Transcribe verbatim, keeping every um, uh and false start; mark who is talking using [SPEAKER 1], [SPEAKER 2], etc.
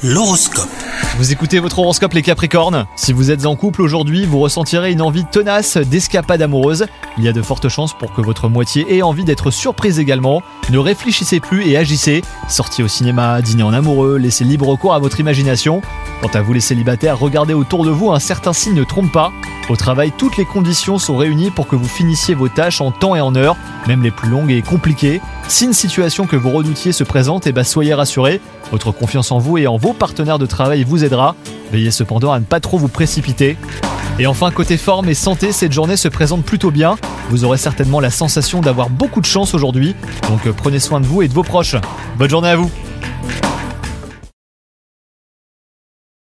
[SPEAKER 1] L'horoscope.
[SPEAKER 2] Vous écoutez votre horoscope les Capricornes. Si vous êtes en couple aujourd'hui, vous ressentirez une envie tenace d'escapade amoureuse. Il y a de fortes chances pour que votre moitié ait envie d'être surprise également. Ne réfléchissez plus et agissez. Sortez au cinéma, dînez en amoureux, laissez libre cours à votre imagination. Quant à vous les célibataires, regardez autour de vous, un certain signe ne trompe pas. Au travail, toutes les conditions sont réunies pour que vous finissiez vos tâches en temps et en heure, même les plus longues et compliquées. Si une situation que vous redoutiez se présente, eh ben soyez rassurés. Votre confiance en vous et en vos partenaires de travail vous aidera. Veillez cependant à ne pas trop vous précipiter. Et enfin, côté forme et santé, cette journée se présente plutôt bien. Vous aurez certainement la sensation d'avoir beaucoup de chance aujourd'hui. Donc prenez soin de vous et de vos proches. Bonne journée à vous!